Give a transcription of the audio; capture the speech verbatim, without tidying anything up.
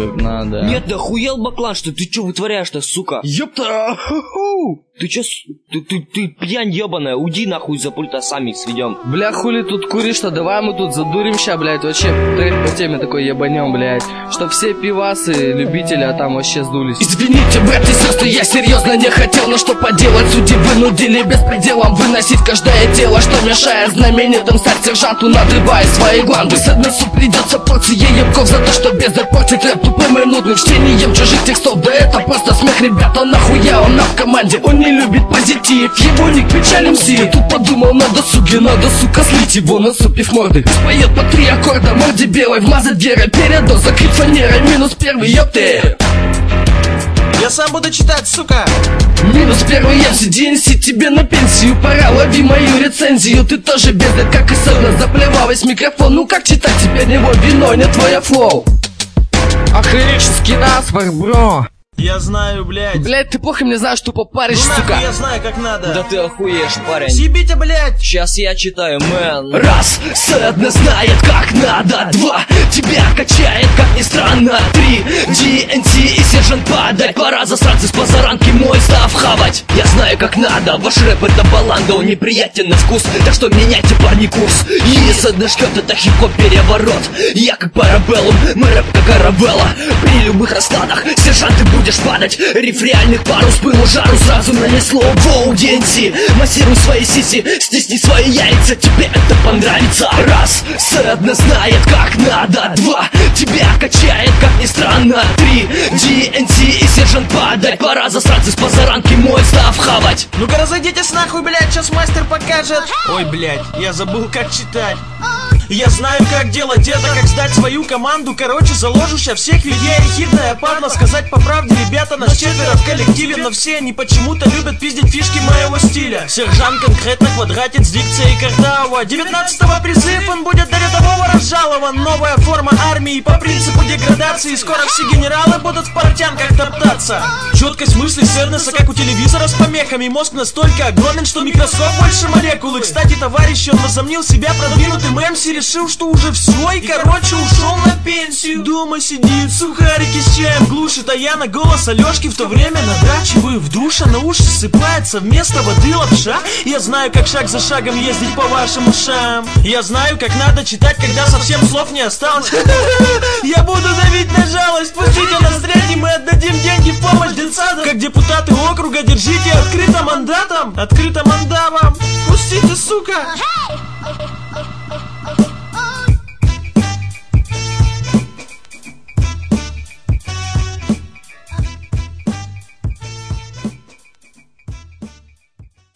как надо. Нет, да охуел баклан, что ты чё вытворяешь-то, сука? Ёпта! Ты чё, ты, ты, ты пьянь ебаная, уйди нахуй за пульта, сами их сведем. Бля, хули тут куришь-то, давай мы тут задуримся, блядь, вообще трек по теме такой ебанем, блядь. Чтоб все пивасы, любители, а там вообще сдулись. Извините, братья и сестры, я серьезно не хотел, но что поделать, судьи вынудили беспределом выносить каждое тело, что мешает знаменитым стать сержанту, надрывая свои гланды. С односу придется порции ебков за то, что бездарь портит рэп тупым и нудным чтением чужих текстов. Да это просто смех, ребята, нахуя он нам в команде? Он не любит позитив, его ник печалим си. Тут подумал на досуге, надо, сука, слить его, насупив морды. Споет по три аккорда, морде белой, вмазать гера, передоз, закрыть фанерой, минус первый, ёпты. Я сам буду читать, сука. Минус первый эм си, ди эн си, тебе на пенсию пора, лови мою рецензию. Ты тоже бездарь, как и Сорна, заплевал весь микрофон. Ну как читать, теперь него вино, не твоя флоу. Охренический насморк, бро. Я знаю, блядь. Блядь, ты плохо мне знаешь, тупо паришь, Ну сука. нахуй, я знаю, как надо. Да ты охуешь, парень. Съебите, блядь. Сейчас я читаю, мэн. Раз, Сэдна знает, как надо. Два, тебя качает, как ни странно. Три, ди эн ти и сержант падать. Пора засранцы с позаранки мой став хавать. Я знаю, как надо, ваш рэп это баланда, он неприятен на вкус, так что меняйте, парни, курс. И Сэдна ждет, это хип-хоп переворот. Я как парабеллум, мой рэп как Арабелла. При любых раскладах, сержант, ты будешь падать. Риф реальных пару с пылу жару сразу нанесло. Воу, ди эн ти, массируй свои сиси, стисни свои яйца, тебе это понравится. Раз, Сэдна знает, как надо. Два, тебя качает, как ни странно. Три, ди эн ти и сержант падать. Пора засранцы с позаранки мой став хавать. Ну-ка разойдитесь нахуй, блядь, сейчас мастер покажет. Ой, блядь, я забыл, как читать. Я знаю, как делать это, как сдать свою команду. Короче, заложу ща всех, ведь я ехидная падла. Сказать по правде, ребята, нас четверо в коллективе, но все они почему-то любят пиздить фишки моего стиля. Сержант конкретно квадратит с дикцией Картауа. девятнадцатого призыв, он будет до рядового разжалован. Новая форма армии по принципу деградации. Скоро все генералы будут в портянках топтаться. Четкость мысли Сэрнеса, как у телевизора с помехами. Мозг настолько огромен, что микроскоп больше молекулы. Кстати, товарищ, он возомнил себя продвинутым эм си. Решил, что уже все, и короче ушел на пенсию. Дома сидит, сухарики с чаем глушит, а я на голос Алешки в то время надрачиваю в душе. На уши сыпается вместо воды лапша. Я знаю, как шаг за шагом ездить по вашим ушам. Я знаю, как надо читать, когда совсем слов не осталось. Я буду давить на жалость, пустите нас средний, мы отдадим деньги в помощь детсадам. Как депутаты округа, держите открыто мандатом. Открыто мандатом, пустите, сука.